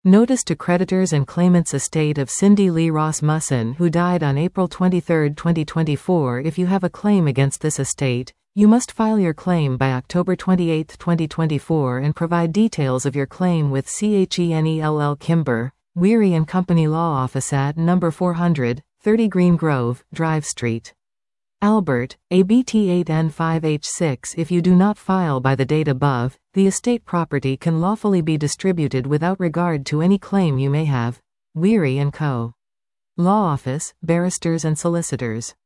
Notice to creditors and claimants estate of Cindy Lee Rasmussen, who died on April 23, 2024. If you have a claim against this estate, you must file your claim by October 28, 2024 and provide details of your claim with CHENELL Kimber, Weary and Company Law Office at No. 400, 30 Green Grove, Drive Street, Albert, ABT8N5H6. If you do not file by the date above, the estate property can lawfully be distributed without regard to any claim you may have. Weary & Co. Law Office, Barristers and Solicitors.